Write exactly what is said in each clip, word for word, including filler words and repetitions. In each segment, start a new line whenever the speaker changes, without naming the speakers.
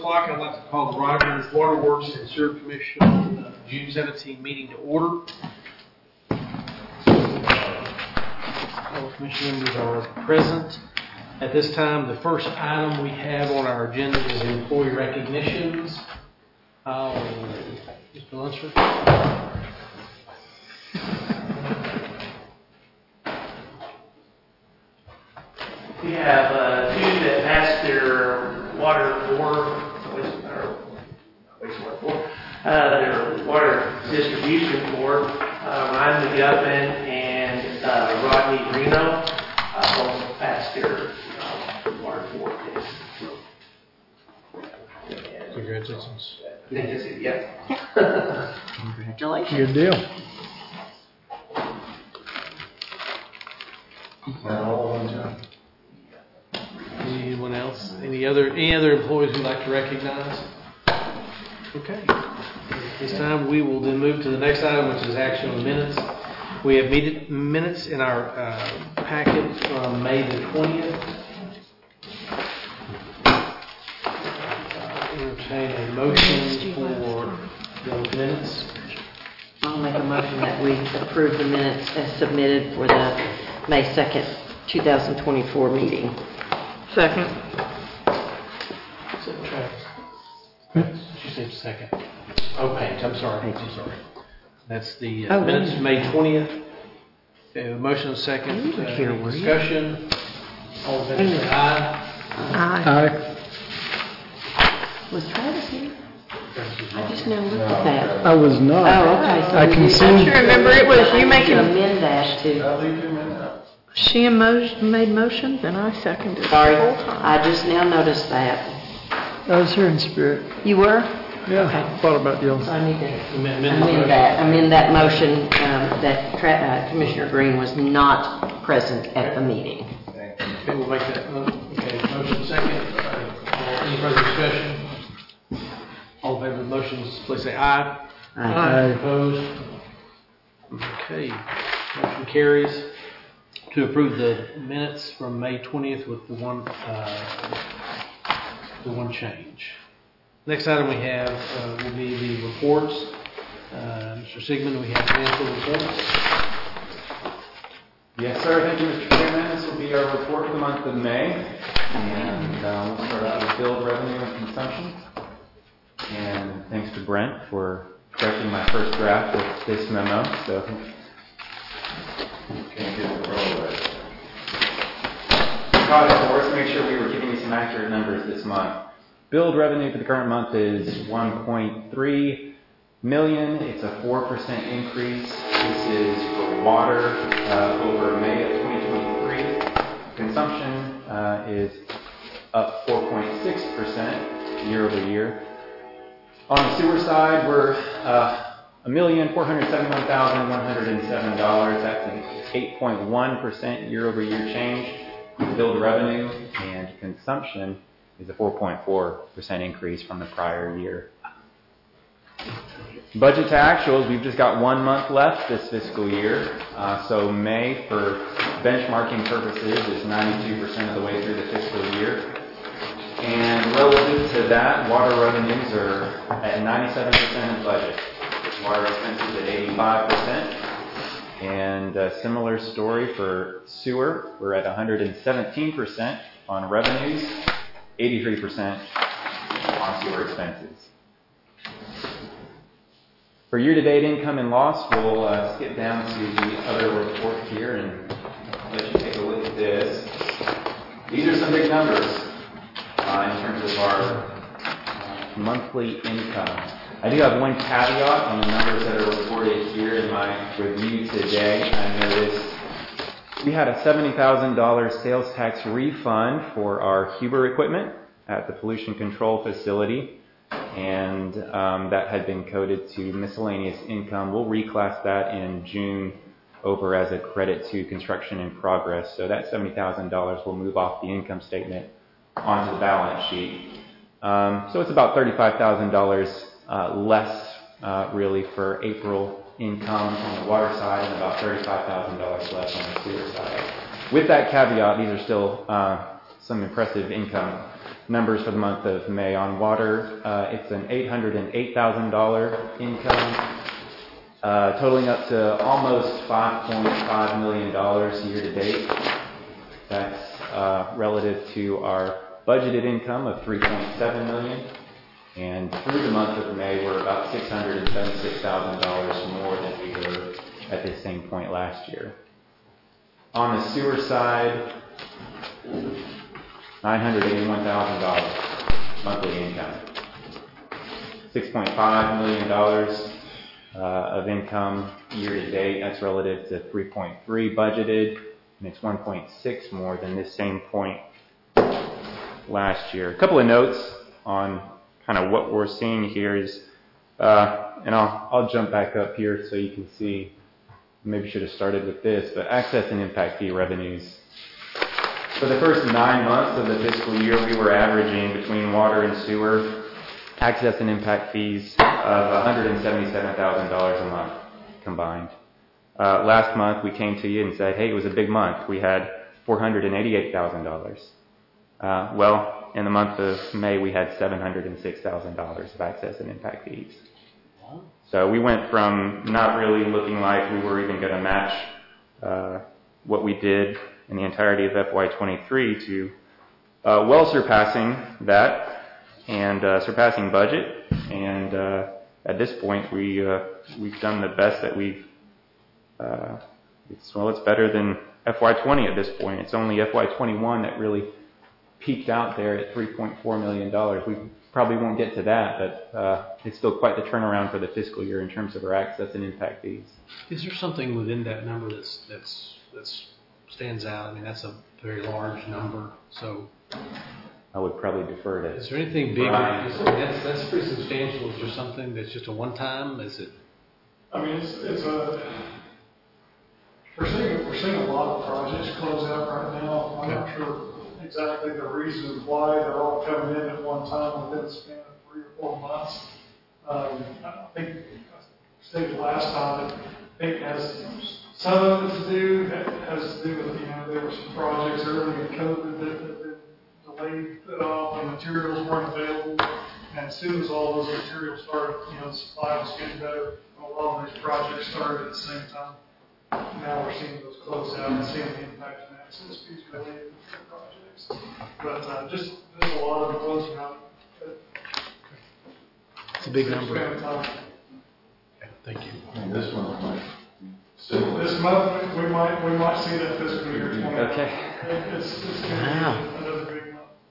o'clock, I'd like to call the Rogers Waterworks and Sewer Commission uh, June seventeenth meeting to order. All commission members are present. At this time, the first item we have on our agenda is employee recognitions. Uh, Mister Lunsford.
We have uh, two that passed their water board, wastewater board, uh, their water distribution board. Uh, Ryan McGuffin and uh, Rodney Reno uh, both passed their uh, water board test.
Congratulations.
Yeah.
Congratulations.
Good deal.
Anyone else? Any other any other employees we'd like to recognize? Okay. At this time, we will then move to the next item, which is action on minutes. We have meet- minutes in our uh, packet from May the twentieth. Uh, entertain a motion for those minutes.
I'll make a motion that we approve the minutes as submitted for the May second, twenty twenty-four meeting.
Second.
Is it Travis? She said second. Oh, Paige, I'm sorry. I'm sorry. That's the uh,
Oh,
minutes
yeah.
of May twentieth. Okay, a motion and a second.
You were
Uh,
here,
any
were you?
discussion. All in favor, say aye.
Aye.
Aye.
Was Travis here? I just now looked at that.
I was not.
Oh, okay. So
I
we
can
need-
see.
I remember it was you
I need to
making,
amend that to,
she emo- made motions and I seconded. it
sorry,
the whole time.
I just now noticed that.
I was here in spirit.
You were?
Yeah,
Okay.
thought about you.
So I need to
Amend- amend the
amend
motion.
that, amend that motion um, that tra- uh, Commissioner Green was not present at the meeting.
Okay, we'll make that. uh, Okay, motion second. Uh, Any further discussion? All in favor of the motions, please say aye.
Aye.
Opposed? Okay, motion carries. To approve the minutes from May twentieth with the one, uh, the one change. Next item we have uh, will be the reports. Uh, Mister Sigmund, we have financial reports.
Yes, sir. Thank you, Mister Chairman. This will be our report for the month of May. And um, we'll start out with billed revenue and consumption. And thanks to Brent for correcting my first draft of this memo. So, can't get the roll right. Caught it for us to make sure we were giving you some accurate numbers this month. Billed revenue for the current month is one point three million. It's a four percent increase. This is for water uh, over May of twenty twenty-three. Consumption uh, is up four point six percent year over year. On the sewer side, we're uh, one million four hundred seventy-one thousand one hundred seven dollars. That's an eight point one percent year over year change. Billed revenue and consumption is a four point four percent increase from the prior year. Budget to actuals, we've just got one month left this fiscal year. Uh, so May, for benchmarking purposes, is ninety-two percent of the way through the fiscal year. And relative to that, water revenues are at ninety-seven percent of budget. Water expenses at eighty-five percent. And a similar story for sewer. We're at one hundred seventeen percent on revenues, eighty-three percent on sewer expenses. For year-to-date income and loss, we'll uh, skip down to the other report here and let you take a look at this. These are some big numbers uh, in terms of our uh, monthly income. I do have one caveat on the numbers that are reported here in my review today. I noticed we had a seventy thousand dollars sales tax refund for our Huber equipment at the pollution control facility, and um, that had been coded to miscellaneous income. We'll reclass that in June over as a credit to construction in progress. So that seventy thousand dollars will move off the income statement onto the balance sheet. Um, so it's about thirty-five thousand dollars uh, less uh, really for April income on the water side and about thirty-five thousand dollars less on the sewer side. With that caveat, these are still uh, some impressive income numbers for the month of May. On water, uh, it's an eight hundred eight thousand dollars income, uh, totaling up to almost five point five million dollars year to date. That's uh, relative to our budgeted income of three point seven million dollars. And through the month of May, we're about six hundred seventy-six thousand dollars more than we were at the same point last year. On the sewer side, nine hundred eighty-one thousand dollars monthly income. six point five million dollars uh, of income year to date. That's relative to three point three budgeted, and it's one point six more than this same point last year. A couple of notes on kind of what we're seeing here is, uh, and I'll, I'll jump back up here so you can see, maybe should have started with this, but access and impact fee revenues. For the first nine months of the fiscal year, we were averaging between water and sewer access and impact fees of one hundred seventy-seven thousand dollars a month combined. Uh, last month, we came to you and said, hey, it was a big month. We had four hundred eighty-eight thousand dollars. Uh, well, in the month of May, we had seven hundred six thousand dollars of access and impact fees. So we went from not really looking like we were even going to match uh, what we did in the entirety of F Y twenty-three to uh, well surpassing that and uh, surpassing budget. And uh, at this point, we, uh, we've done the best that we've, uh, it's, well, it's better than F Y twenty at this point. It's only F Y twenty-one that really peaked out there at three point four million dollars. We probably won't get to that, but uh, it's still quite the turnaround for the fiscal year in terms of our access and impact fees.
Is there something within that number that's that's that's stands out? I mean, that's a very large number. So
I would probably defer to.
Is there anything big?
Brian.
Is, that's that's pretty substantial. Is there something that's just a one-time? Is it?
I mean, it's it's a we're seeing we're seeing a lot of projects close out right now. I'm not sure exactly the reasons why they're all coming in at one time within the span of three or four months. Um, I think I stated last time that I think it has some of it to do that has to do with, you know, there were some projects early in COVID that have been delayed, put off, and materials weren't available. And as soon as all those materials started, you know, the supply was getting better, a lot of these projects started at the same time. Now we're seeing those close out and seeing the impact of access fees related to the projects. But uh, just, just a lot of them closing out.
It's a big number.
Okay,
thank you.
And this one might.
This month, we might, we might see that fiscal year twenty.
Okay.
It's, it's going to
Wow.
be another big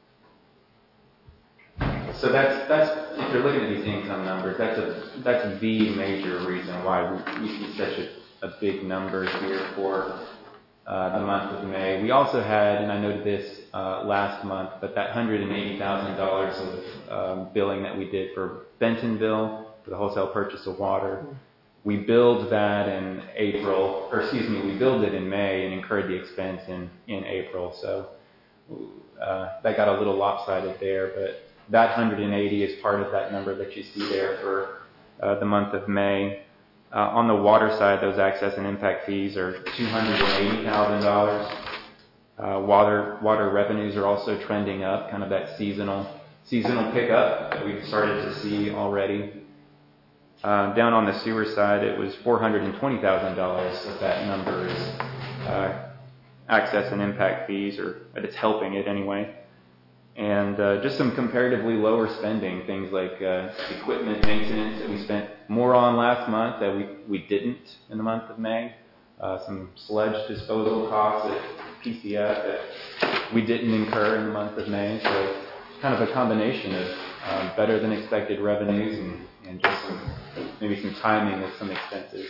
month.
So that's that's if you're looking at these income numbers, that's a that's the major reason why we, we see such a, a big number here for uh, the month of May. We also had, and I noted this uh, last month, but that one hundred eighty thousand dollars of um, billing that we did for Bentonville for the wholesale purchase of water. We billed that in April, or excuse me, we billed it in May and incurred the expense in, in April. So uh, that got a little lopsided there, but that one hundred eighty is part of that number that you see there for uh, the month of May. Uh, on the water side, those access and impact fees are two hundred eighty thousand dollars. Uh, water water revenues are also trending up, kind of that seasonal seasonal pickup that we've started to see already. Uh, down on the sewer side, it was four hundred twenty thousand dollars of that number is uh, access and impact fees, or that it's helping it anyway. And uh, just some comparatively lower spending, things like uh, equipment maintenance that we spent more on last month that we, we didn't in the month of May. Uh, some sludge disposal costs at P C F that we didn't incur in the month of May. So kind of a combination of um, better than expected revenues and, and just some, maybe some timing of some expenses.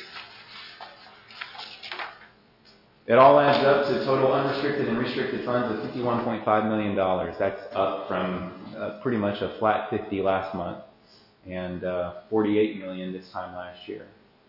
It all adds up to total unrestricted and restricted funds of fifty-one point five million dollars. That's up from uh, pretty much a flat fifty last month and uh, forty-eight million dollars this time last year.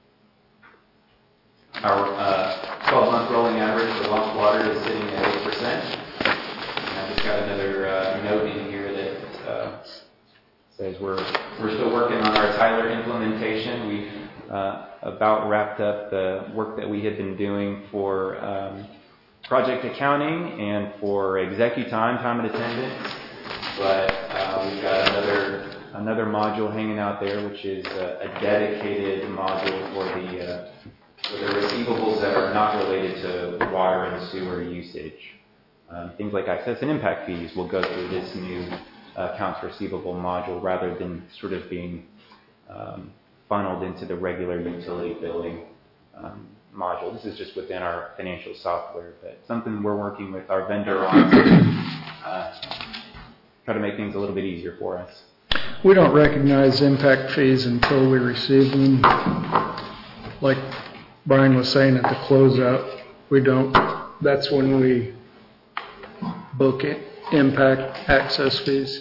Our uh, twelve-month rolling average for lost water is sitting at eight percent. And I just got another uh, note in here that uh, says we're we're still working on our Tyler implementation. We've uh, about wrapped up the work that we had been doing for um, project accounting and for executive time, time and attendance. But uh, we've got another another module hanging out there, which is a, a dedicated module for the uh, for the receivables that are not related to water and sewer usage. Um, things like access and impact fees will go through this new uh, accounts receivable module rather than sort of being um, funneled into the regular utility billing um, module. This is just within our financial software, but something we're working with our vendor on to uh, try to make things a little bit easier for us.
We don't recognize impact fees until we receive them. Like Brian was saying at the closeout, we don't, that's when we book it, impact access fees.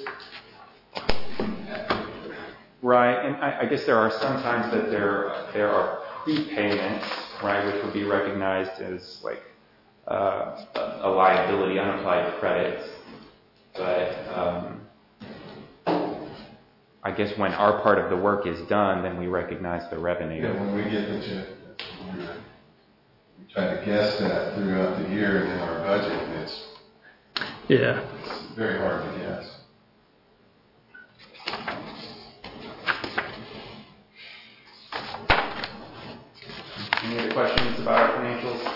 Right, and I, I guess there are some times that there there are prepayments, right, which would be recognized as like uh, a liability, unapplied credits. But um, I guess when our part of the work is done, then we recognize the revenue.
Yeah, when we get the check, we we try to guess that throughout the year and in our budget, and it's,
Yeah.
it's very hard to guess.
Any other questions about our financials?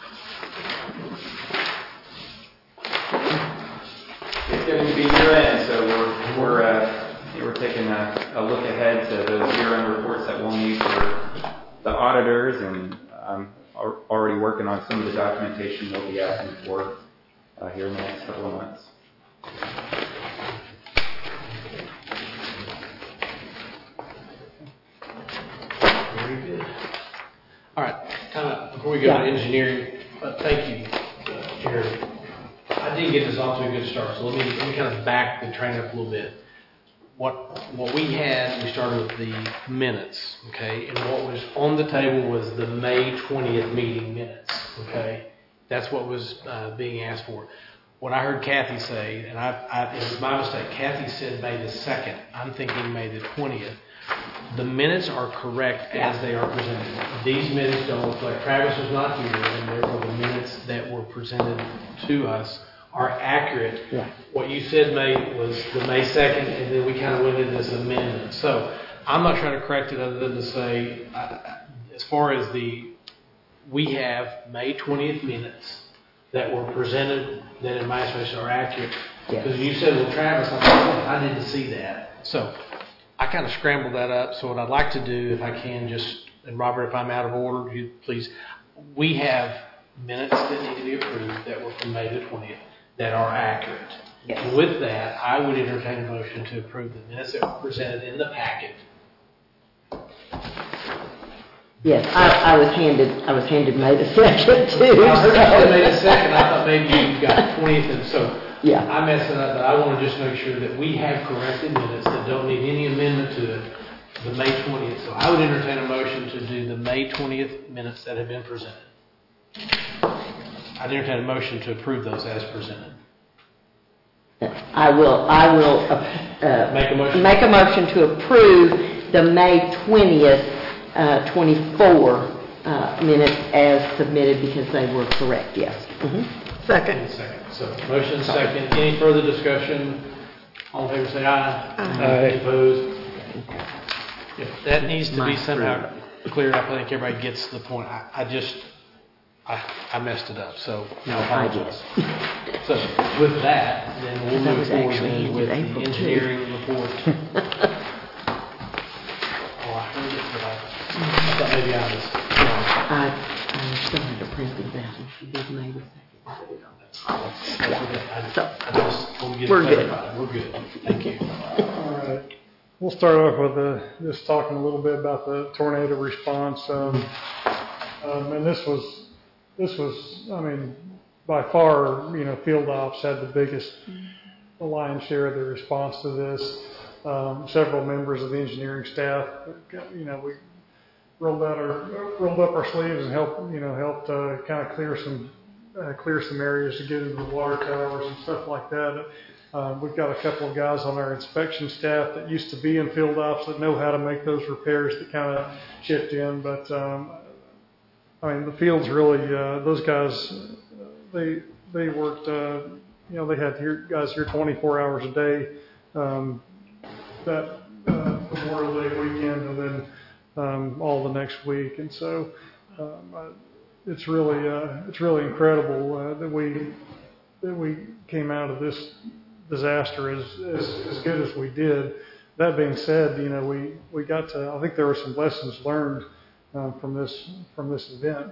It's going to be year end, so we're we're uh, we're taking a, a look ahead to those year end reports that we'll need for the auditors, and I'm al- already working on some of the documentation they'll be asking for uh, here in the next couple of months.
Very good. All right, kind of, before we go
Yeah.
to engineering, uh, thank you, uh, Jared. I did get this off to a good start, so let me, let me kind of back the train up a little bit. What, what we had, we started with the minutes, okay? And what was on the table was the May twentieth meeting minutes, okay? That's what was uh, being asked for. What I heard Kathy say, and I, I, it was my mistake, Kathy said May the second. I'm thinking May the twentieth. The minutes are correct as they are presented. These minutes don't reflect, Travis was not here, and therefore the minutes that were presented to us are accurate.
Yeah.
What you said, May, was the May second, and then we kind of went into this amendment. So I'm not trying to correct it other than to say, uh, as far as the, we have May twentieth minutes that were presented that in my estimation are accurate.
Yes.
Because you said, well, Travis, I'm like, I didn't see that. So I kind of scrambled that up. So what I'd like to do, if I can, just, and Robert, if I'm out of order, you please, we have minutes that need to be approved that were from May the twentieth that are accurate.
Yes.
With that, I would entertain a motion to approve the minutes that were presented in the packet.
Yes, I, I was handed, I was handed May the second too.
I heard you
so-
said May the second, I thought maybe you got twentieth, and so
Yeah.
I messed it up, but I want to just make sure that we have corrected minutes that don't need any amendment to it, the May twentieth. So I would entertain a motion to do the May twentieth minutes that have been presented. I'd entertain a motion to approve those as presented.
I will, I will, uh, uh,
Make a motion.
make a motion to approve the May twentieth, uh, twenty-four, uh, minutes as submitted because they were correct, yes. Mhm.
Second.
And second. So motion second. Any further discussion? All in favor say aye.
Aye.
Any opposed? If that needs to be
My
somehow cleared up, I think everybody gets the point. I, I just, I, I messed it up, so
No,
I
I
apologize. So with that, then we'll
That
move
was
forward
actually
then with the
in April, too.
engineering report. Oh, I heard it, but I, I thought maybe I was wrong.
I, I still had to print these out and she did May the second.
That's okay. I
So,
I just want to get it
we're good.
clarified. We're good. Thank you.
All right. We'll start off with uh, just talking a little bit about the tornado response. Um, um, and this was, this was, I mean, by far, you know, field ops had the biggest, the lion's share of the response to this. Um, several members of the engineering staff, you know, we rolled out our, rolled up our sleeves and helped, you know, helped uh, kind of clear some, uh, clear some areas to get into the water towers and stuff like that. Uh, we've got a couple of guys on our inspection staff that used to be in field ops that know how to make those repairs that kind of chipped in. But, um, I mean, the field's really, uh, those guys, they, they worked, uh, you know, they had here, guys here twenty-four hours a day, um, that, uh, Memorial Day weekend and then, um, all the next week. And so, um, I, it's really, uh, it's really incredible, uh, that we, that we came out of this disaster as, as, as good as we did. That being said, you know, we, we got to, I think there were some lessons learned, uh, from this, from this event.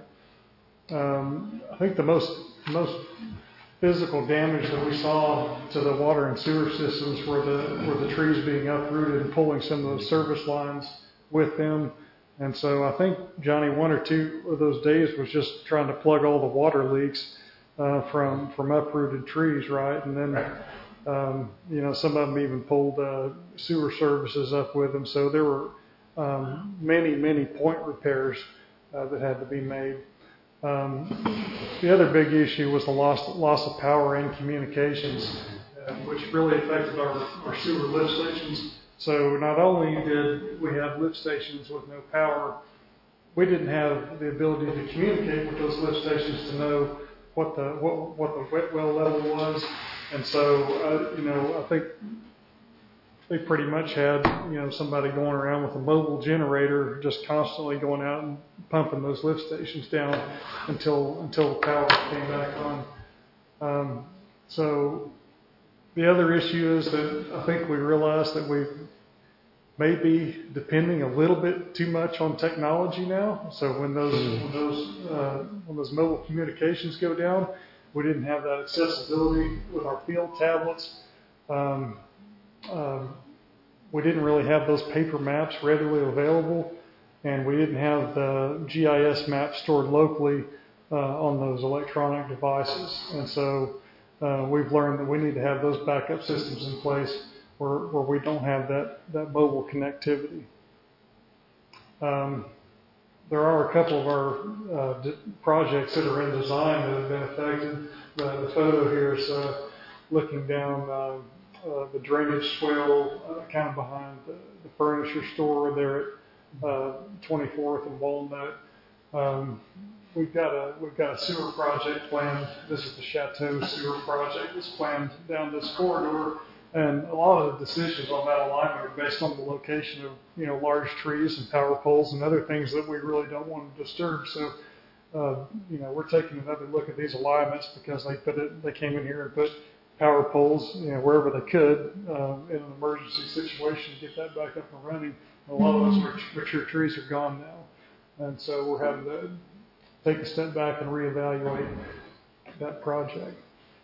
Um, I think the most, most physical damage that we saw to the water and sewer systems were the, were the trees being uprooted and pulling some of those service lines with them. And so I think, Johnny, one or two of those days was just trying to plug all the water leaks, uh, from, from uprooted trees, right? And then, um, you know, some of them even pulled, uh, sewer services up with them. So there were, um, many, many point repairs, uh, that had to be made. Um, the other big issue was the loss, loss of power and communications, uh, which really affected our, our sewer lift stations. So not only did we have lift stations with no power, we didn't have the ability to communicate with those lift stations to know what the what, what the wet well level was. And so, uh, you know, I think they pretty much had, you know, somebody going around with a mobile generator just constantly going out and pumping those lift stations down until until the power came back on. Um, so the other issue is that I think we realized that we may be depending a little bit too much on technology now. So when those when those uh, when those mobile communications go down, we didn't have that accessibility with our field tablets. Um, um, we didn't really have those paper maps readily available, and we didn't have the G I S maps stored locally uh, on those electronic devices. And so uh, we've learned that we need to have those backup systems in place where, where we don't have that, that mobile connectivity. Um, there are a couple of our uh, d- projects that are in design that have been affected. The, the photo here is uh, looking down uh, uh, the drainage swale uh, kind of behind the, the furniture store there at uh, twenty-fourth and Walnut. Um, we've got a we've got a sewer project planned. This is the Chateau sewer project that's planned down this corridor, and a lot of the decisions on that alignment are based on the location of, you know, large trees and power poles and other things that we really don't want to disturb. So, uh, you know, we're taking another look at these alignments because they put it, they came in here and put power poles, you know, wherever they could uh, in an emergency situation to get that back up and running. A lot of those mature trees are gone now, and so we're having to take a step back and reevaluate that project.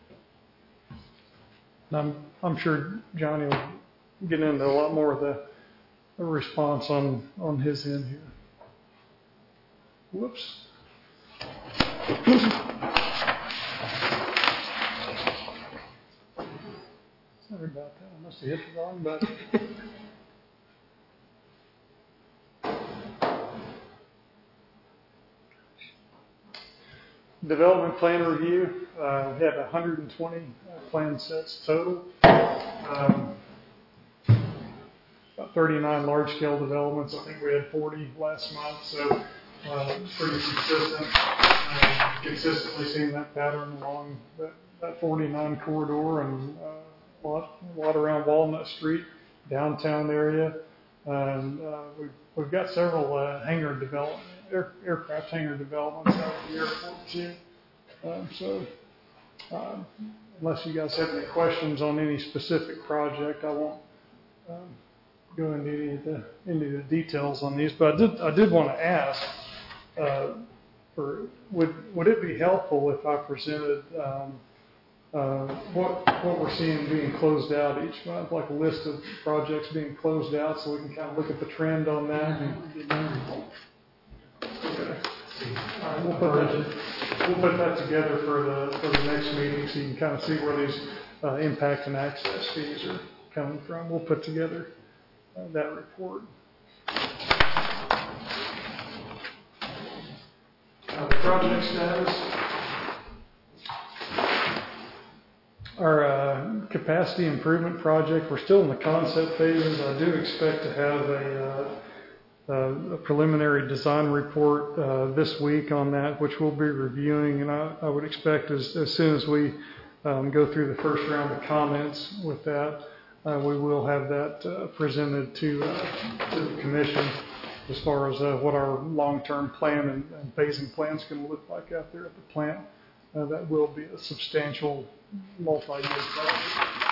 And I'm I'm sure Johnny will get into a lot more of the, the response on on his end here. Whoops. Sorry about that. I must have hit the wrong button. Development plan review. Uh, we have one hundred twenty uh, plan sets total. Um, about thirty-nine large-scale developments. I think we had forty last month, so uh, pretty consistent. Uh, consistently seeing that pattern along that, that forty-nine corridor and uh, a lot, a lot around Walnut Street, downtown area. And uh, we've, we've got several uh, hangar development, air, aircraft hangar developments out at the airport too. Um, so um, unless you guys have any questions on any specific project, I won't um, go into any of the into the details on these. But I did I did want to ask, uh, for would would it be helpful if I presented um, uh, what what we're seeing being closed out each month, like a list of projects being closed out, so we can kind of look at the trend on that? Okay. All right, we'll put that, we'll put that together for the for the next meeting, so you can kind of see where these uh, impact and access fees are coming from. We'll put together uh, that report. Uh, the project status. Our uh, capacity improvement project, we're still in the concept phases. I do expect to have a, uh, uh, a preliminary design report uh, this week on that, which we'll be reviewing, and I, I would expect as, as soon as we um, go through the first round of comments with that, uh, we will have that uh, presented to, uh, to the commission as far as uh, what our long-term plan and, and phasing plan is going to look like out there at the plant. Uh, that will be a substantial multi-year project.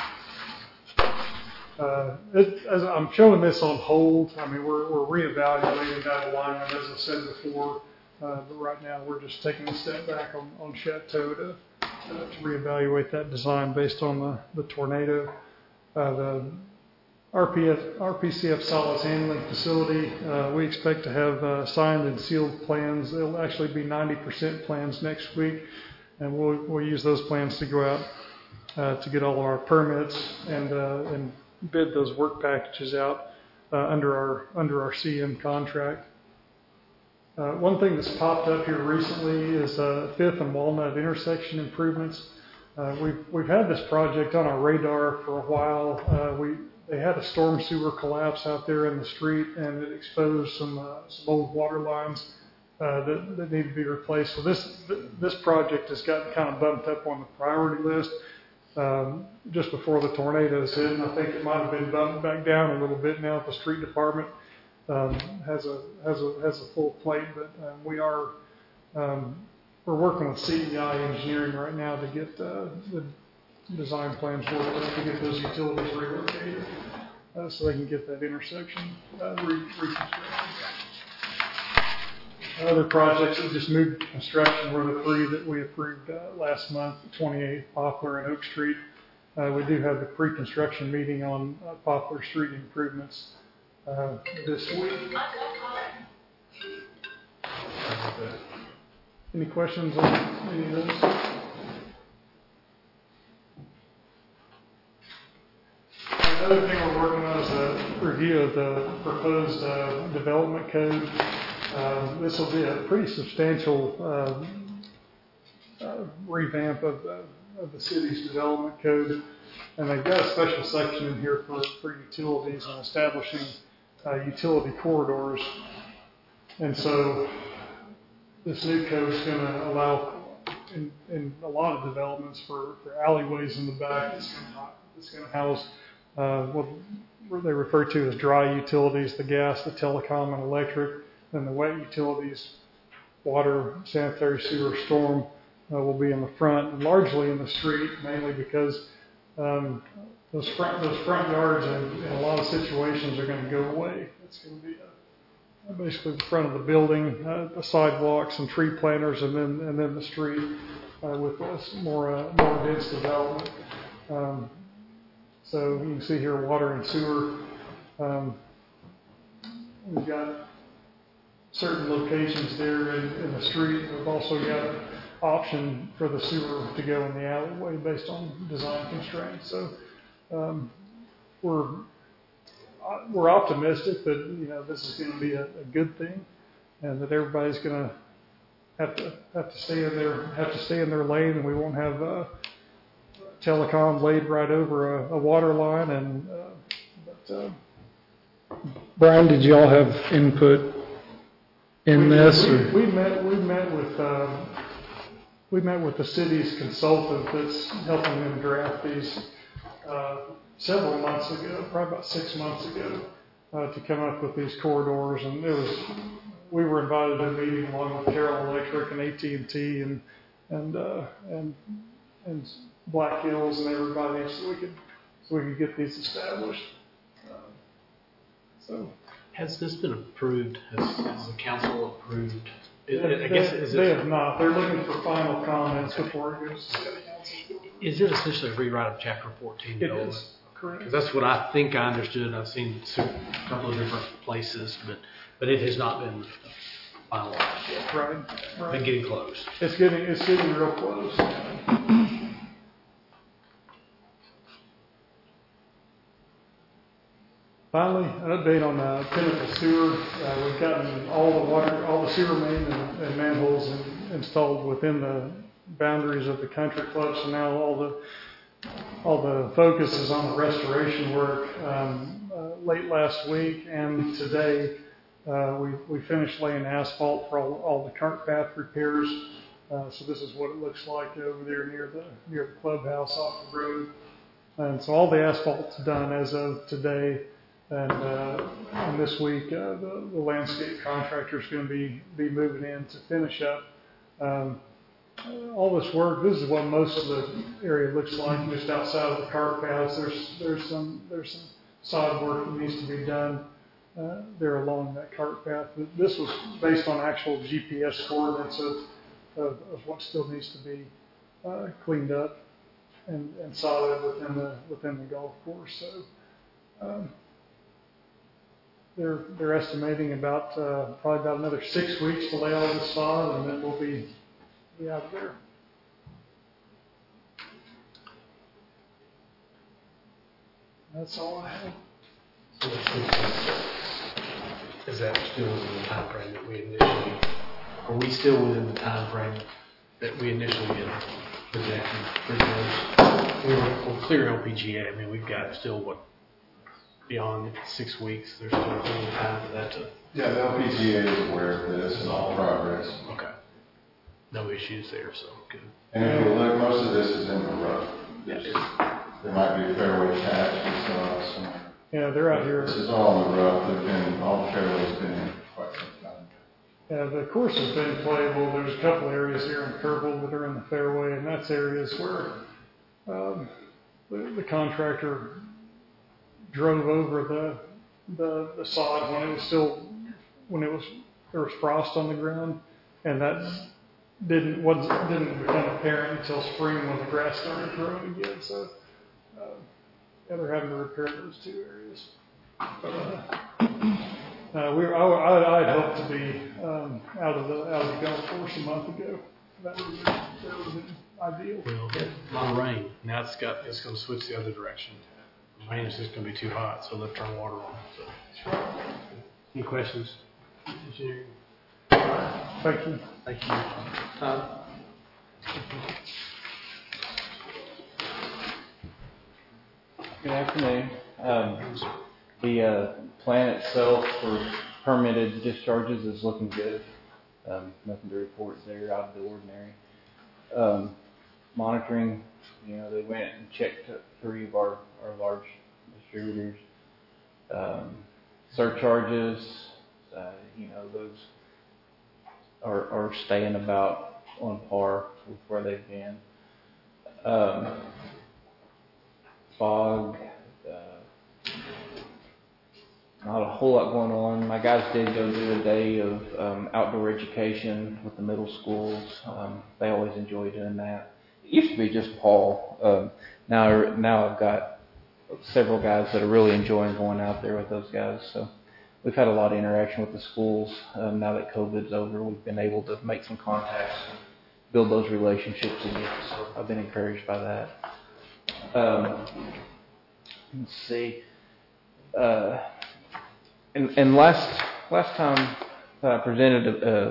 Uh, it, as I'm showing this on hold, I mean, we're, we're reevaluating that alignment, as I said before, uh, but right now we're just taking a step back on, on Chateau to, uh, to reevaluate that design based on the, the tornado. Uh, the R P F, R P C F solids handling facility, uh, we expect to have uh, signed and sealed plans. It'll actually be ninety percent plans next week, and we'll, we'll use those plans to go out uh, to get all of our permits and uh, and bid those work packages out uh, under our under our C M contract. Uh, one thing that's popped up here recently is uh, Fifth and Walnut intersection improvements. Uh, we've we've had this project on our radar for a while. Uh, we they had a storm sewer collapse out there in the street, and it exposed some uh, some old water lines uh, that that need to be replaced. So this this project has gotten kind of bumped up on the priority list. Um, just before the tornadoes hit, and I think it might have been bumped back down a little bit now. The street department um, has a has a has a full plate, but um, we are um, we're working with C E I Engineering right now to get uh, the design plans worked out to get those utilities relocated uh, so they can get that intersection uh, re- reconstructed. Other projects that just moved to construction were the three that we approved uh, last month, twenty-eighth Poplar and Oak Street. Uh, we do have the pre-construction meeting on uh, Poplar Street improvements uh, this week. Any questions on any of those? Another thing we're working on is a review of the proposed uh, development code. Um, this will be a pretty substantial uh, uh, revamp of, uh, of the city's development code, and they've got a special section in here for, for utilities and establishing uh, utility corridors. And so this new code is going to allow, in, in a lot of developments, for, for alleyways in the back. It's going to, it's going to house uh, what they refer to as dry utilities, the gas, the telecom, and electric. And the wet utilities, water, sanitary sewer, storm, uh, will be in the front, and largely in the street, mainly because um, those front those front yards in, in a lot of situations are going to go away. It's going to be uh, basically the front of the building, uh, the sidewalks and tree planters, and then and then the street uh, with this more uh, more dense development. Um, so you can see here water and sewer. Um, we've got certain locations there in, in the street. We've also got an option for the sewer to go in the alleyway based on design constraints. So um, we're we're optimistic that you know this is going to be a, a good thing, and that everybody's going to have to have to stay in their have to stay in their lane, and we won't have uh, telecom laid right over a, a water line. And uh, but, uh,
Brian, did you all have input in
we,
this?
We,
or?
we met we met with um, we met with the city's consultant that's helping them draft these uh, several months ago, probably about six months ago, uh, to come up with these corridors. And it was we were invited to a meeting along with Carroll Electric and A T and T and and uh, and and Black Hills and everybody, so we could so we could get these established. Uh, so.
Has this been approved? Has, has the council approved? Is,
They,
I guess
they,
is
they
it,
have not. They're looking for final comments before it goes to city council.
is it essentially a rewrite of Chapter fourteen?
It is, correct.
Because that's what I think I understood. I've seen a couple of different places, but but it has not been finalized yet.
Right, right.
Been getting close.
It's getting, it's getting real close. Finally, an update on uh, Pinnacle Sewer. Uh, we've gotten all the water, all the sewer main and, and manholes in, installed within the boundaries of the country club. So now all the all the focus is on the restoration work. Um, uh, late last week and today, Uh, we, we finished laying asphalt for all, all the cart path repairs. Uh, so this is what it looks like over there near the, near the clubhouse off the road. And so all the asphalt's done as of today. And, uh, and this week, uh, the, the landscape contractor's going to be, be moving in to finish up, um, all this work. This is what most of the area looks like, just outside of the cart paths. There's, there's some, there's some sod work that needs to be done, uh, there along that cart path. This was based on actual G P S coordinates of, of, of what still needs to be, uh, cleaned up and, and sodded within the, within the golf course. So, um, They're, they're estimating about, uh, probably about another six weeks to lay all this sod, and then we'll be, be out there. That's all I have.
So is that still within the time frame that we initially, are we still within the time frame that we initially had projected for those? We were, we're clear L P G A. I mean, we've got still what, beyond six weeks, there's still a little time for that to...
Yeah, the L P G A is aware of this and all progress.
Okay. No issues there, so good.
And if you look, most of this is in the rough.
Yes.
There might be a fairway patch we still have somewhere.
Yeah, they're out here.
This is all in the rough. They've been, all the fairways been in for quite some time.
Yeah, the course has been playable. There's a couple areas here in Kerrville that are in the fairway, and that's areas where um, the, the contractor drove over the, the the sod when it was still when it was there was frost on the ground, and that didn't wasn't didn't become apparent until spring when the grass started growing again. So uh, yeah, they're having to repair those two areas. But, uh, uh, we were, I, I, I'd hoped to be um, out of the out of the golf course a month ago. That would have been, that would have been ideal.
Well, a lot of rain. Now it's got it's going to switch the other direction. Rain is just going to be too hot, so they'll turn water on. So. Any questions? Engineering?
Thank you.
Thank you. Tom?
Good afternoon. Um, the uh, plan itself for permitted discharges is looking good. Um, nothing to report there out of the ordinary. Um, monitoring, you know, they went and checked three of our, our large distributors. Um, surcharges, uh, you know, those are, are staying about on par with where they've been. Um, fog, uh, not a whole lot going on. My guys did go do a day of um, outdoor education with the middle schools. Um, they always enjoy doing that. It used to be just Paul. Um, now, now I've got several guys that are really enjoying going out there with those guys. So we've had a lot of interaction with the schools. Um, now that COVID's over, we've been able to make some contacts, build those relationships again. So I've been encouraged by that. Um, let's see. Uh, and, and last last time I presented uh,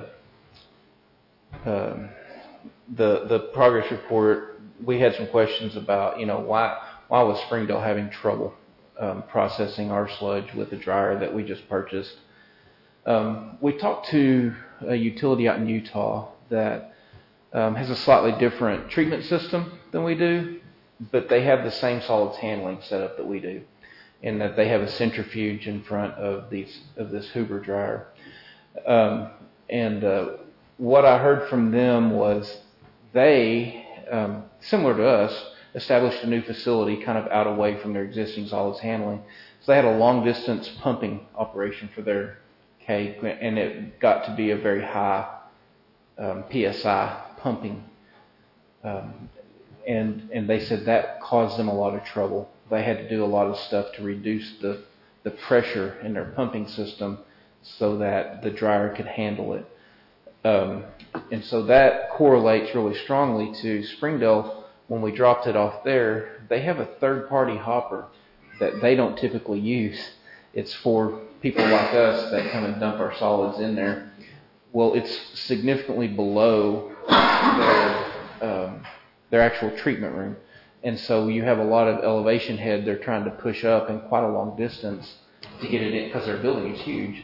uh, the the progress report, we had some questions about, you know, why why was Springdale having trouble um, processing our sludge with the dryer that we just purchased. Um, we talked to a utility out in Utah that um, has a slightly different treatment system than we do, but they have the same solids handling setup that we do, in that they have a centrifuge in front of these of this Huber dryer. Um, and uh, what I heard from them was they, um, similar to us, established a new facility kind of out away from their existing solids handling. So they had a long distance pumping operation for their cake, and it got to be a very high um, P S I pumping. Um, and and they said that caused them a lot of trouble. They had to do a lot of stuff to reduce the, the pressure in their pumping system so that the dryer could handle it. Um, and so that correlates really strongly to Springdale. When we dropped it off there, they have a third-party hopper that they don't typically use. It's for people like us that come and dump our solids in there. Well, it's significantly below their, um, their actual treatment room. And so you have a lot of elevation head they're trying to push up in quite a long distance to get it in, because their building is huge.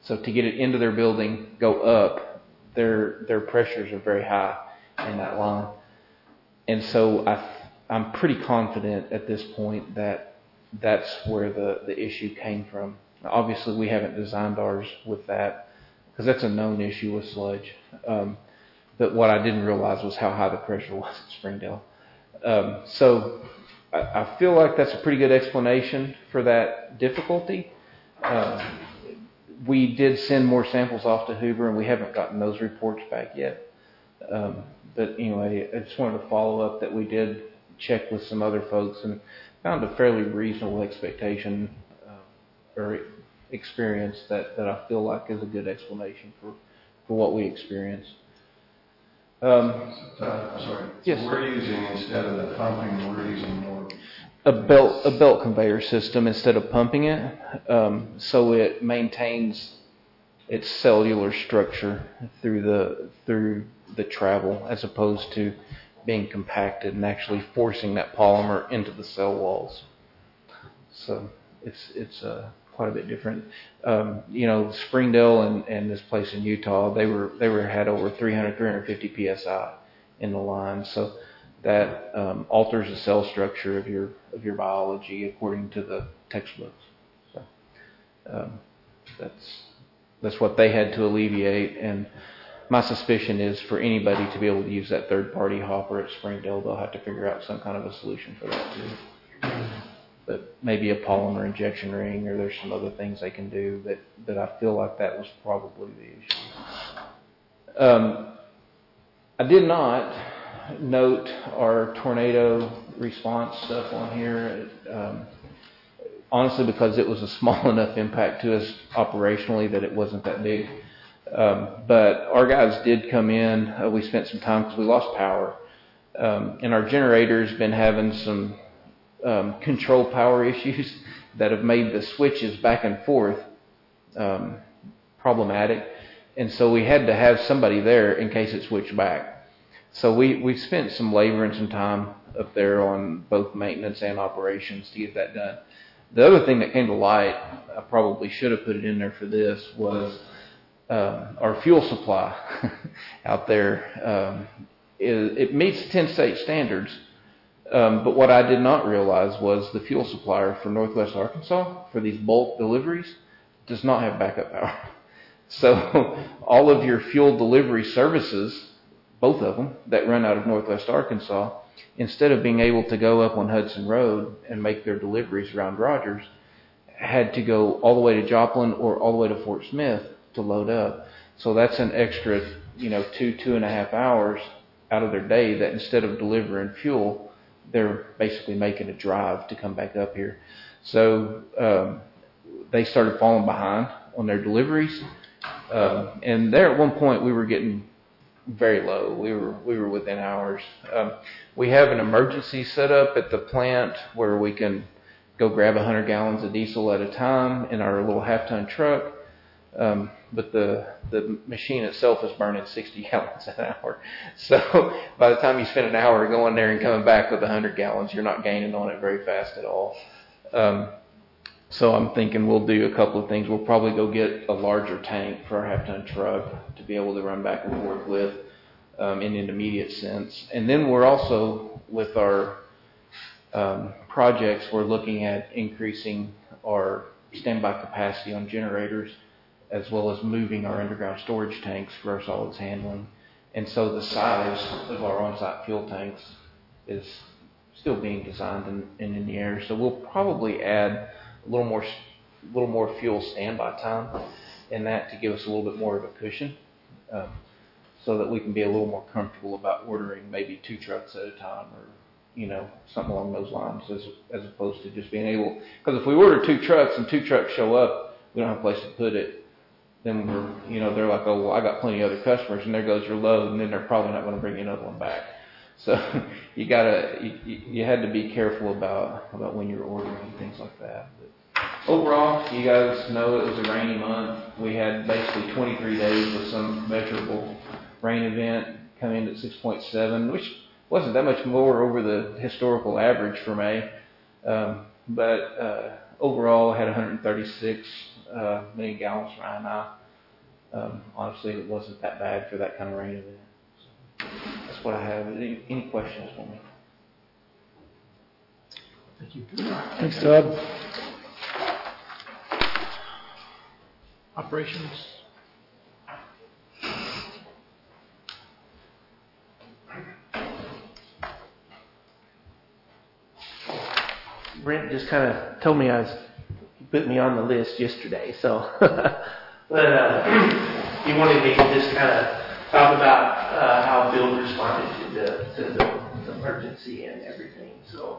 So to get it into their building, go up, their their pressures are very high in that line. And so I, I'm pretty confident at this point that that's where the, the issue came from. Obviously, we haven't designed ours with that because that's a known issue with sludge. Um, but what I didn't realize was how high the pressure was at Springdale. Um, so I, I feel like that's a pretty good explanation for that difficulty. Um, we did send more samples off to Hoover, and we haven't gotten those reports back yet. Um, but anyway, I just wanted to follow up that we did check with some other folks and found a fairly reasonable expectation uh, or experience that, that I feel like is a good explanation for, for what we experienced. Um,
Uh, sorry.
Yes.
So we're using, instead of the pumping, we're using more.
A belt, a belt conveyor system instead of pumping it, um, so it maintains its cellular structure through the through the travel, as opposed to being compacted and actually forcing that polymer into the cell walls. So it's it's uh, quite a bit different. Um, you know, Springdale and, and this place in Utah, they were they were had over three hundred, three hundred fifty P S I in the line. So that um, alters the cell structure of your of your biology according to the textbooks. So um, that's that's what they had to alleviate. And my suspicion is for anybody to be able to use that third party hopper at Springdale, they'll have to figure out some kind of a solution for that too. But maybe a polymer injection ring, or there's some other things they can do. But but I feel like that was probably the issue. Um, I did not note our tornado response stuff on here, um, honestly, because it was a small enough impact to us operationally that it wasn't that big. Um, but our guys did come in. Uh, we spent some time because we lost power, um, and our generator's been having some um, control power issues that have made the switches back and forth um, problematic, and so we had to have somebody there in case it switched back. So we, we spent some labor and some time up there on both maintenance and operations to get that done. The other thing that came to light, I probably should have put it in there for this, was um, our fuel supply out there. Um, it, it meets ten state standards, um, but what I did not realize was the fuel supplier for Northwest Arkansas for these bulk deliveries does not have backup power. So all of your fuel delivery services, both of them, that run out of Northwest Arkansas, instead of being able to go up on Hudson Road and make their deliveries around Rogers, had to go all the way to Joplin or all the way to Fort Smith to load up. So that's an extra, you know, two, two and a half hours out of their day that instead of delivering fuel, they're basically making a drive to come back up here. So um, they started falling behind on their deliveries. Um, and there at one point we were getting very low. We were we were within hours. Um, we have an emergency set up at the plant where we can go grab one hundred gallons of diesel at a time in our little half-ton truck. Um, but the the machine itself is burning sixty gallons an hour. So by the time you spend an hour going there and coming back with one hundred gallons, you're not gaining on it very fast at all. Um, so I'm thinking we'll do a couple of things. We'll probably go get a larger tank for our half-ton truck to be able to run back and forth with um, in an immediate sense. And then we're also, with our um, projects, we're looking at increasing our standby capacity on generators, as well as moving our underground storage tanks for our solids handling. And so the size of our on-site fuel tanks is still being designed and in, in, in the air. So we'll probably add a little more, little more fuel standby time in that to give us a little bit more of a cushion, um, so that we can be a little more comfortable about ordering maybe two trucks at a time, or you know, something along those lines, as as opposed to just being able. Because if we order two trucks and two trucks show up, we don't have a place to put it. Then we're, you know, they're like, oh, well, I got plenty of other customers, and there goes your load, and then they're probably not going to bring you another one back. So you gotta, you, you had to be careful about about when you're ordering and things like that. But overall, you guys know it was a rainy month. We had basically twenty-three days with some measurable rain event come in at six point seven, which wasn't that much more over the historical average for May. Um, but uh, overall had one hundred thirty-six uh, million gallons for I N I. Um, honestly, it wasn't that bad for that kind of rain event. So that's what I have. Any, any questions for me?
Thank you.
Thanks, Todd.
Operations.
Brent just kind of told me I was, he put me on the list yesterday, so. But uh, he wanted me to just kind of talk about uh, how Bill responded to the, to the, the emergency and everything. So,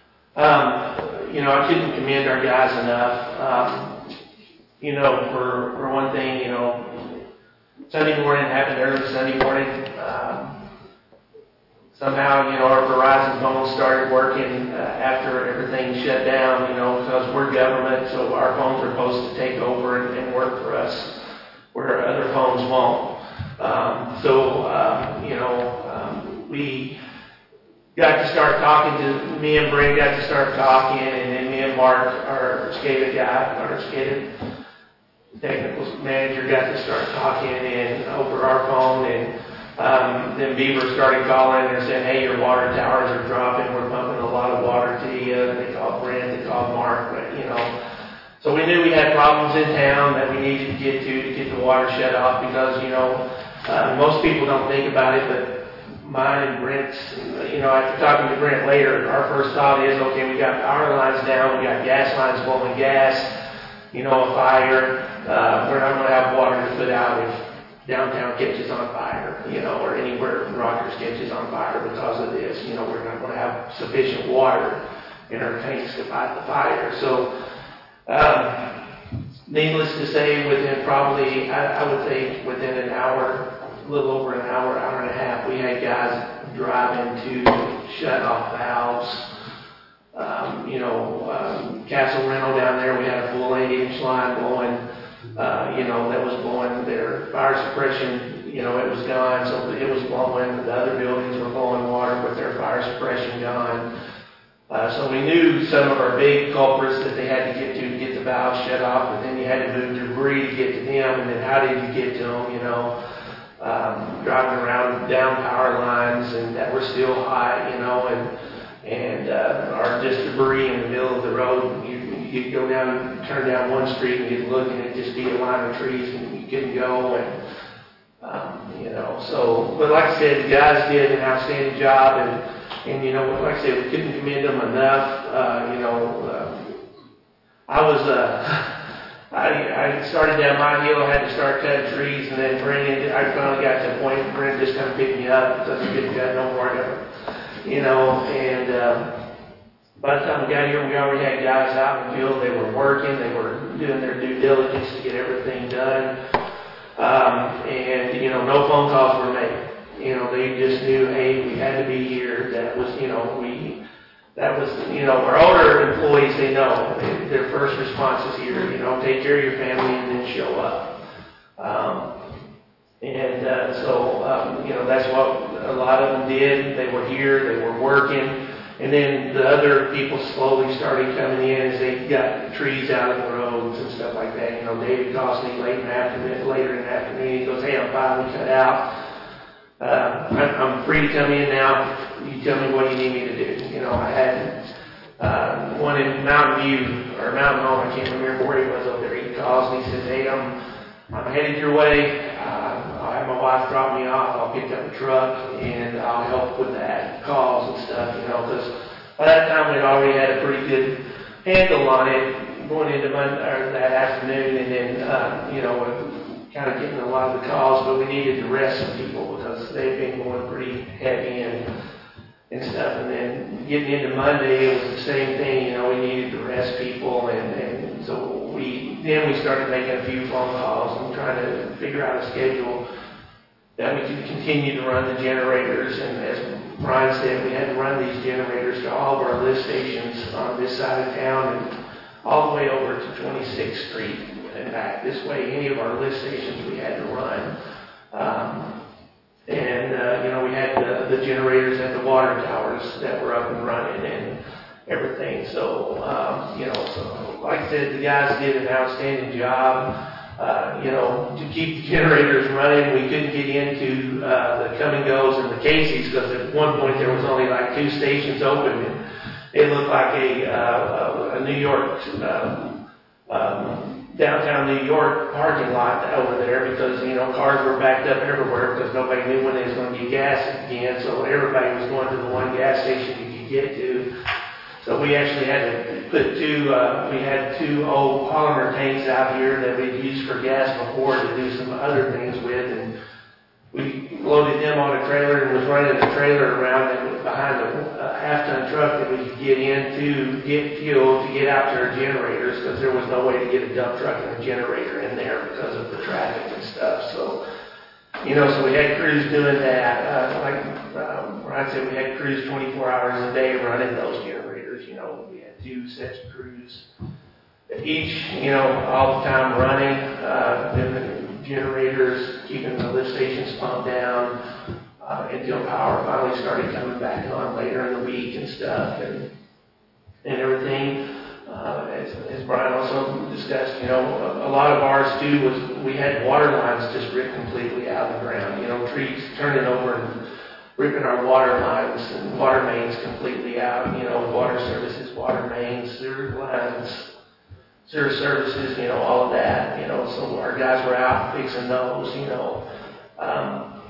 um, you know, I couldn't commend our guys enough. Um, you know, for, for one thing, you know, Sunday morning happened early Sunday morning. Um, Somehow, you know, our Verizon phones started working uh, after everything shut down, you know, because we're government, so our phones are supposed to take over and, and work for us where other phones won't. Um, so, um, you know, um, we got to start talking to, me and Brent got to start talking, and then me and Mark, our SCADA guy, our SCADA technical manager, got to start talking and over our phone, and Um, then Beaver started calling and saying, hey, your water towers are dropping. We're pumping a lot of water to you. And they called Brent, they called Mark, but, you know. So we knew we had problems in town that we needed to get to to get the water shut off because, you know, uh, most people don't think about it, but mine and Brent's, you know, after talking to Brent later, our first thought is, okay, we got power lines down, we got gas lines blowing gas, you know, a fire. Uh, we're not going to have water to put out if downtown catches on fire, you know, or anywhere Rogers catches on fire because of this. You know, we're not going to have sufficient water in our tanks to fight the fire. So, um, needless to say, within probably, I, I would think within an hour, a little over an hour, hour and a half, we had guys driving to shut off valves. Um, you know, um, Castle Rental down there, we had a full eight inch line blowing. Uh, you know, that was blowing their fire suppression, you know, it was gone, so it was blowing. The other buildings were blowing water with their fire suppression gone. Uh, so we knew some of our big culprits that they had to get to to get the valves shut off, but then you had to move debris to get to them, and then how did you get to them, you know, um, driving around down power lines and that were still high, you know, and, and uh, or just debris in the middle of the road. You, You'd go down and turn down one street and you'd look and it'd just be a line of trees and you couldn't go. And, um, you know, so, but like I said, the guys did an outstanding job. And, and you know, like I said, we couldn't commend them enough. Uh, you know, uh, I was, uh, I, I started down my hill, I had to start cutting trees and then Brendan, I finally got to the point where Brendan just kind of picked me up because he couldn't cut no more, you know, and, um, by the time we got here, we already had guys out in the field. They were working. They were doing their due diligence to get everything done. Um, and, you know, no phone calls were made. You know, they just knew, hey, we had to be here. That was, you know, we, that was, you know, our older employees, they know. They, their first response is here, you know, take care of your family and then show up. Um, and uh, so, um, you know, that's what a lot of them did. They were here. They were working. And then the other people slowly started coming in as they got trees out of the roads and stuff like that. You know, David calls me late in the afternoon, later in the afternoon. He goes, hey, I'm finally cut out. Uh, I'm free to come in now. You tell me what you need me to do. You know, I had uh, one in Mountain View, or Mountain Home, I can't remember where he was over there. He calls me, he says, hey, I'm, I'm headed your way. Uh, I'll have my wife drop me off. I'll pick up a truck, and I'll help with that calls and stuff, you know, because by that time we'd already had a pretty good handle on it going into Monday, or that afternoon, and then, uh, you know, kind of getting a lot of the calls, but we needed to rest some people because they've been going pretty heavy and and stuff. And then getting into Monday, it was the same thing, you know, we needed to rest people, and, and so we, then we started making a few phone calls and trying to figure out a schedule that we could continue to run the generators. And as Brian said, we had to run these generators to all of our lift stations on this side of town and all the way over to twenty-sixth Street and back. This way, any of our lift stations we had to run. Um, and, uh, you know, we had the, the generators at the water towers that were up and running, and everything. So, um, you know, so like I said, the guys did an outstanding job. Uh, you know, to keep the generators running, we couldn't get into uh, the come and goes and the Casey's because at one point there was only like two stations open. And it looked like a, uh, a New York, um, um, downtown New York parking lot over there because, you know, cars were backed up everywhere because nobody knew when they was going to get gas again. So everybody was going to the one gas station you could get to. So we actually had to put two, uh, we had two old polymer tanks out here that we'd used for gas before to do some other things with, and we loaded them on a trailer and was running a trailer around that was behind a, a half-ton truck that we could get in to get fuel to get out to our generators because there was no way to get a dump truck and a generator in there because of the traffic and stuff. So, you know, so we had crews doing that. Uh, like um, Ryan said, we had crews twenty-four hours a day running those generators. You know, we had two sets of crews, each, you know, all the time running, uh, then the generators, keeping the lift stations pumped down, uh, until power finally started coming back on later in the week and stuff, and and everything. Uh, as, as Brian also discussed, you know, a, a lot of ours too was we had water lines just ripped completely out of the ground. You know, trees turning over and ripping our water lines and water mains completely out, you know, water services, water mains, sewer lines, sewer services, you know, all of that, you know, so our guys were out fixing those, you know. Um,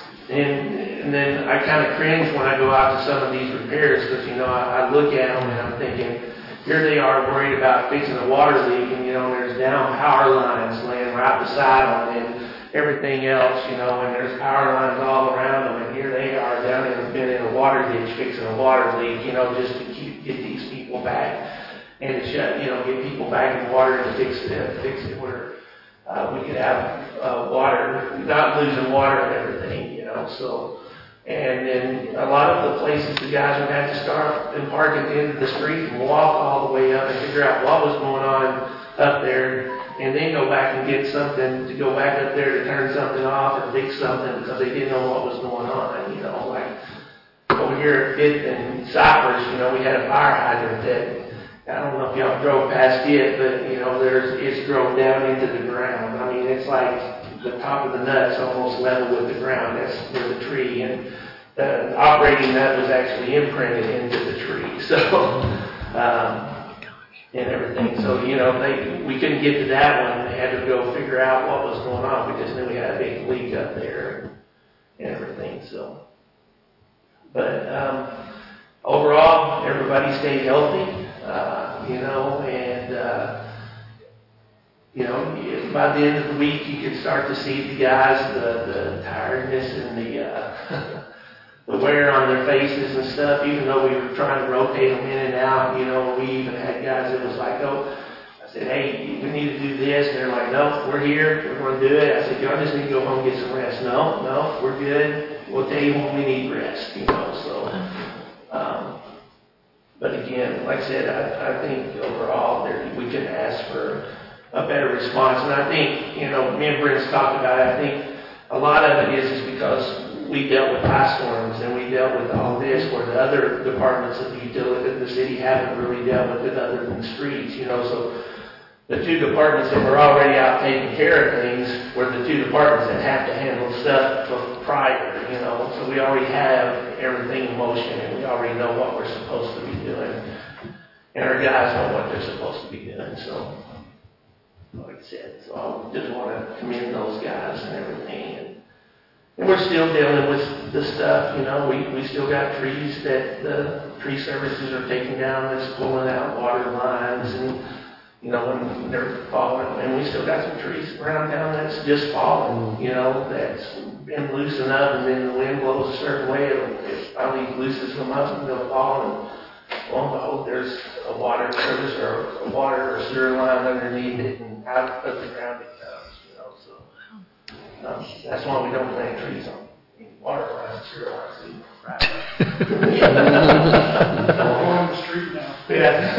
and, and then I kind of cringe when I go out to some of these repairs because, you know, I, I look at them and I'm thinking, here they are worried about fixing a water leak and, you know, there's down power lines laying right beside them and everything else, you know, and there's power lines all around them, and here they are down in, been in a water ditch fixing a water leak, you know, just to keep, get these people back and to shut, you know, get people back in water and fix it, fix it where uh, we could have uh, water, not losing water and everything, you know, so. And then a lot of the places the guys would have to start and park at the end of the street and walk all the way up and figure out what was going on up there, and then go back and get something to go back up there to turn something off or fix something because they didn't know what was going on. You know, like over here at Fifth and Cypress, you know, we had a fire hydrant that, I don't know if y'all drove past it, but, you know, there's, it's drove down into the ground. I mean, it's like the top of the nut's almost level with the ground. That's near the tree, and the operating nut was actually imprinted into the tree. So, um, and everything. So, you know, they we couldn't get to that one. They had to go figure out what was going on. We just knew we had a big leak up there and everything. So, but um, overall, everybody stayed healthy, uh, you know, and, uh, you know, by the end of the week, you could start to see the guys, the, the tiredness and the, uh, the wear on their faces and stuff, even though we were trying to rotate them in and out. You know, we even had guys that was like, oh, I said, hey, we need to do this. And they're like, no, we're here. We're going to do it. I said, y'all just need to go home and get some rest. No, no, we're good. We'll tell you when we need rest, you know. So, um, but again, like I said, I, I think overall there, we could ask for a better response. And I think, you know, me and Brent's talked about it. I think a lot of it is, is because we dealt with ice storms and we dealt with all this where the other departments of the utility of the city haven't really dealt with it other than the streets, you know. So the two departments that were already out taking care of things were the two departments that have to handle stuff prior, you know. So we already have everything in motion and we already know what we're supposed to be doing. And our guys know what they're supposed to be doing. So, like I said, so I just want to commend those guys and everything. And, And we're still dealing with the stuff, you know, we, we still got trees that the tree services are taking down, that's pulling out water lines and, you know, when they're falling, and we still got some trees around town that's just falling, you know, that's been loosened up, and then the wind blows a certain way, it, it finally loosens them up and they'll fall, and lo and behold, there's a water service or a water or sewer line underneath it, and out of the ground it comes, you know, so. Um, that's why we don't plant trees on water lines, sewer lines, right?
We're on the street now.
Yeah.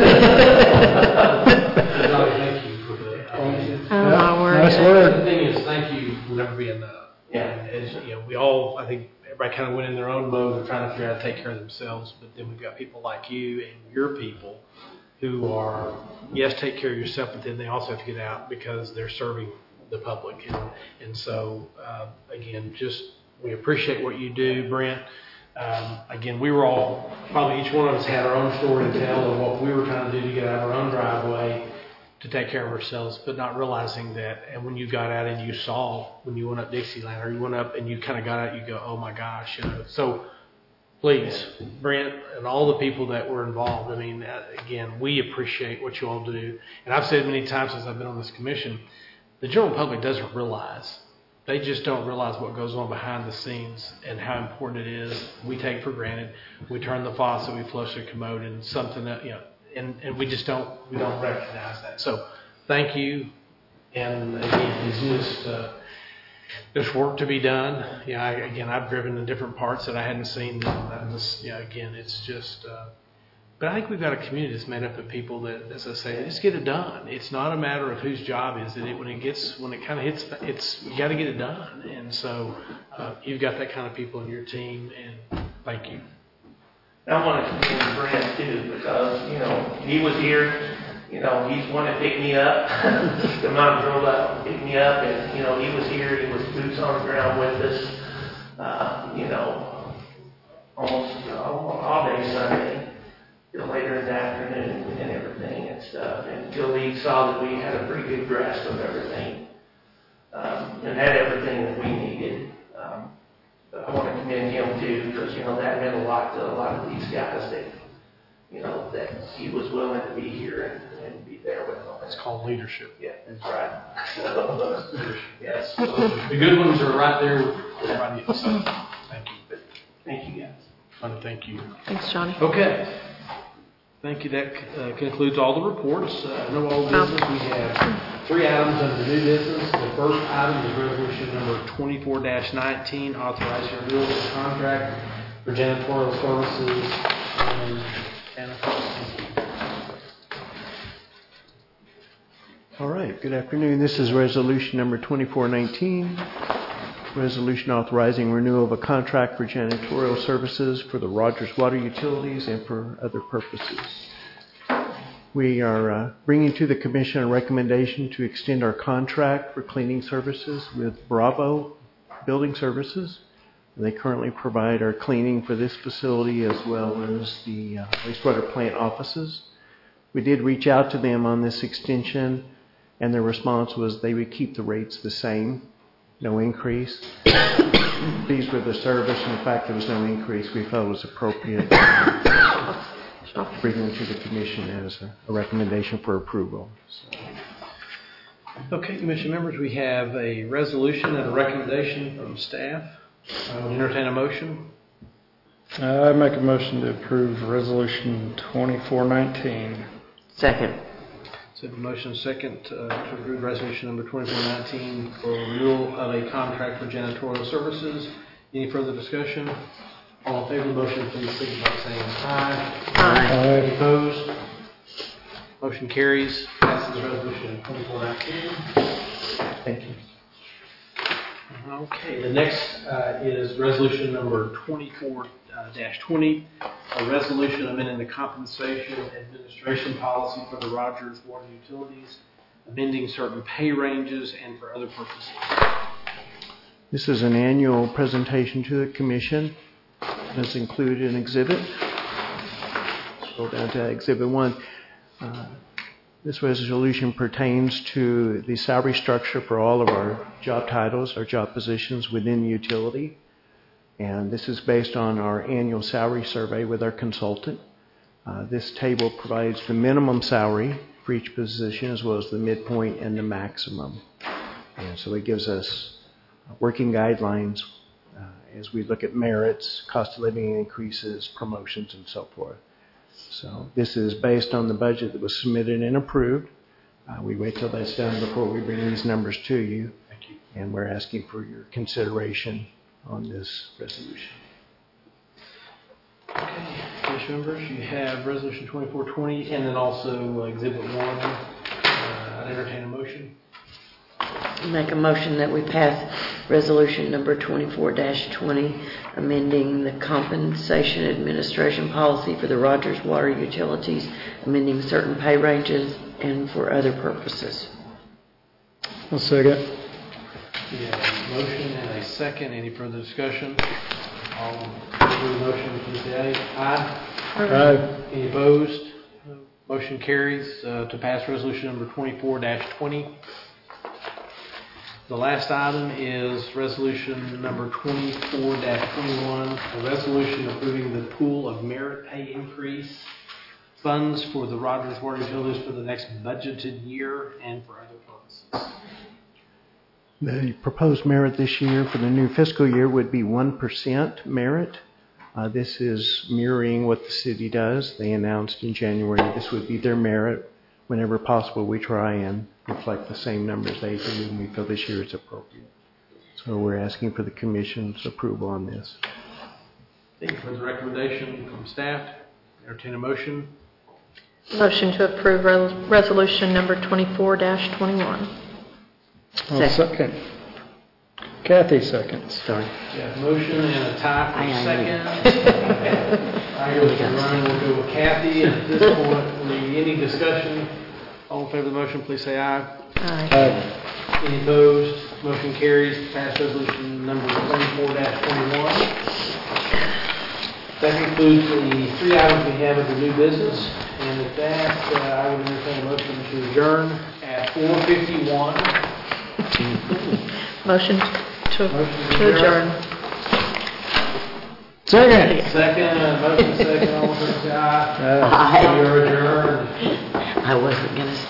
Thank you for the.
Oh, my word.
Nice
The
word.
thing is, thank you for never being up.
Yeah.
And as, you know, we all, I think, everybody everybody kind of went in their own mode of trying to figure out how to take care of themselves. But then we've got people like you and your people who are, yes, take care of yourself, but then they also have to get out because they're serving the public. And, and so, uh, again, just we appreciate what you do, Brent. Um, again, we were all, probably each one of us had our own story to tell of what we were trying to do to get out of our own driveway to take care of ourselves, but not realizing that. And when you got out and you saw, when you went up Dixieland, or you went up and you kind of got out, you go, oh my gosh, you know. So please, Brent and all the people that were involved, I mean, again, we appreciate what you all do. And I've said many times since I've been on this commission, the general public doesn't realize. They just don't realize what goes on behind the scenes and how important it is. We take for granted. We turn the faucet, we flush the commode, and something that, you know, and, and we just don't we don't recognize that. So thank you. And again, it's just uh, there's work to be done. Yeah, I, again, I've driven in different parts that I hadn't seen. And just, yeah, again, it's just. Uh, But I think we've got a community that's made up of people that, as I say, just get it done. It's not a matter of whose job is it. When it gets, when it kind of hits, it's you got to get it done. And so uh, you've got that kind of people in your team, and thank you.
I want to commend Brent too, because, you know, he was here, you know, he's the one that picked me up. The mountain drove up and picked me up, and, you know, he was here, he was boots on the ground with us, uh, you know, almost you know, all day Sunday. Till later in the afternoon and everything and stuff, until we saw that we had a pretty good grasp of everything, um, and had everything that we needed. Um, but I want to commend him too, because, you know, that meant a lot to a lot of these guys that, you know, that he was willing to be here and, and be there with them.
It's called leadership.
Yeah, that's right. So, yes.
The good ones are right there with everybody else. So, thank you.
Thank you, guys.
I want to thank you.
Thanks, Johnny.
Okay. Thank you. That uh, concludes all the reports. Uh, no old business. We have three items under new business. The first item is resolution number twenty-four dash nineteen, authorizing renewal of the contract for janitorial services. And, and
All right. Good afternoon. This is resolution number twenty-four nineteen. Resolution authorizing renewal of a contract for janitorial services for the Rogers Water Utilities and for other purposes. We are uh, bringing to the Commission a recommendation to extend our contract for cleaning services with Bravo Building Services. They currently provide our cleaning for this facility as well as the uh, wastewater plant offices. We did reach out to them on this extension, and their response was they would keep the rates the same. No increase. Pleased with the service, and the fact there was no increase, we felt it was appropriate to bring them to the Commission as a, a recommendation for approval. So.
Okay, Commission members, we have a resolution and a recommendation from staff. I will entertain a motion.
Uh, I make a motion to approve resolution twenty-four nineteen.
Second.
So the motion second uh, to approve resolution number twenty-four nineteen for renewal of a contract for janitorial services. Any further discussion? All in favor of the motion, please signify by saying aye.
Aye.
Any opposed? Motion carries. Passes resolution twenty-four nineteen.
Thank you.
Okay, the next uh, is resolution number twenty-four dash twenty, a resolution amending the compensation administration policy for the Rogers Water Utilities, amending certain pay ranges and for other purposes.
This is an annual presentation to the Commission. It's included an exhibit. Scroll down to Exhibit one. Uh, this resolution pertains to the salary structure for all of our job titles, our job positions within the utility. And this is based on our annual salary survey with our consultant. Uh, this table provides the minimum salary for each position as well as the midpoint and the maximum. And so it gives us working guidelines uh, as we look at merits, cost of living increases, promotions, and so forth. So this is based on the budget that was submitted and approved. Uh, we wait till that's done before we bring these numbers to you.
Thank you.
And we're asking for your consideration on this resolution.
Okay, Commission members, you have resolution twenty-four twenty and then also uh, Exhibit one. Uh, I'd entertain a motion.
Make a motion that we pass resolution number twenty-four twenty, amending the compensation administration policy for the Rogers Water Utilities, amending certain pay ranges and for other purposes.
I'll second.
We have a motion and a second. Any further discussion? All in favor of the motion, please say aye.
Aye.
Any opposed? Motion carries uh, to pass resolution number twenty-four twenty. The last item is resolution number twenty-four twenty-one, a resolution approving the pool of merit pay increase funds for the Rogers Water Utilities for the next budgeted year and for other purposes.
The proposed merit this year for the new fiscal year would be one percent merit. Uh, this is mirroring what the city does. They announced in January this would be their merit. Whenever possible, we try and reflect the same numbers they do, and we feel this year it's appropriate. So we're asking for the commission's approval on this.
Thank you for the recommendation from staff. Entertain a motion.
Motion to approve re- resolution number twenty-four twenty-one.
I'll second. Kathy seconds.
Sorry.
Yeah, motion and a tie for
I am.
second. I go with Ryan, we'll go with Kathy. And at this point, we- any discussion? All in favor of the motion, please say aye.
Aye.
Aye.
Any opposed? Motion carries to pass resolution number twenty-four twenty-one. That concludes the three items we have of the new business. And with that, uh, I would entertain a motion to adjourn at four fifty-one.
Motion to, to adjourn.
Second.
Second, uh, motion second, all in favor, say aye.
Aye.
Aye.
We are adjourned.
I wasn't going to